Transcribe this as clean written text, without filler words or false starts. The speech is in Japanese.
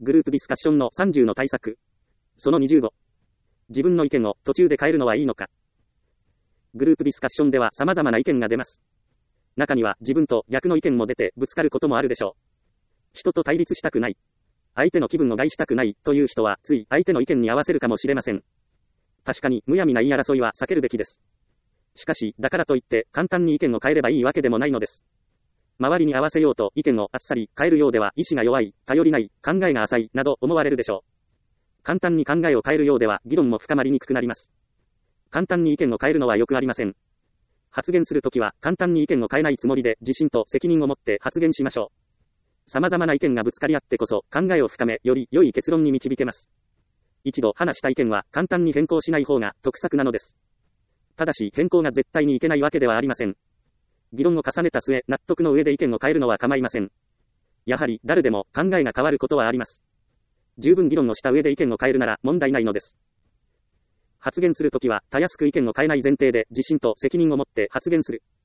グループディスカッションの30の対策。その25。自分の意見を途中で変えるのはいいのか。グループディスカッションでは様々な意見が出ます。中には自分と逆の意見も出てぶつかることもあるでしょう。人と対立したくない。相手の気分を害したくないという人はつい相手の意見に合わせるかもしれません。確かにむやみな言い争いは避けるべきです。しかし、だからといって簡単に意見を変えればいいわけでもないのです。周りに合わせようと意見をあっさり変えるようでは意志が弱い、頼りない、考えが浅いなど思われるでしょう。簡単に考えを変えるようでは議論も深まりにくくなります。簡単に意見を変えるのはよくありません。発言するときは簡単に意見を変えないつもりで自信と責任を持って発言しましょう。様々な意見がぶつかり合ってこそ考えを深め、より良い結論に導けます。一度話した意見は簡単に変更しない方が得策なのです。ただし変更が絶対にいけないわけではありません。議論を重ねた末、納得の上で意見を変えるのは構いません。やはり誰でも考えが変わることはあります。十分議論をした上で意見を変えるなら問題ないのです。発言するときはたやすく意見を変えない前提で自信と責任を持って発言する。